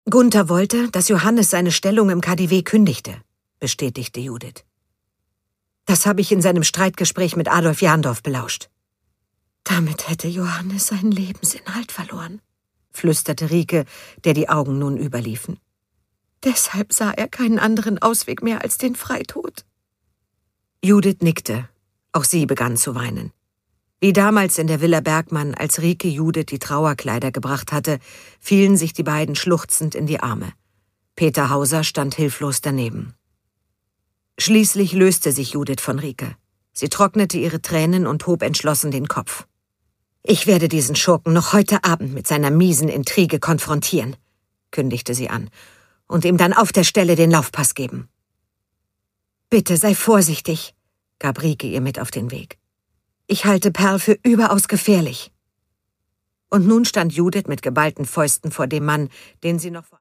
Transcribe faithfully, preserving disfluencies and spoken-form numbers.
Gunther wollte, dass Johannes seine Stellung im K D W kündigte, bestätigte Judith. Das habe ich in seinem Streitgespräch mit Adolf Jahndorf belauscht. Damit hätte Johannes seinen Lebensinhalt verloren, flüsterte Rike, der die Augen nun überliefen. Deshalb sah er keinen anderen Ausweg mehr als den Freitod. Judith nickte. Auch sie begann zu weinen. Wie damals in der Villa Bergmann, als Rike Judith die Trauerkleider gebracht hatte, fielen sich die beiden schluchzend in die Arme. Peter Hauser stand hilflos daneben. Schließlich löste sich Judith von Rike. Sie trocknete ihre Tränen und hob entschlossen den Kopf. »Ich werde diesen Schurken noch heute Abend mit seiner miesen Intrige konfrontieren«, kündigte sie an, »und ihm dann auf der Stelle den Laufpass geben.« »Bitte sei vorsichtig«, gab Rike ihr mit auf den Weg. »Ich halte Perl für überaus gefährlich.« Und nun stand Judith mit geballten Fäusten vor dem Mann, den sie noch vor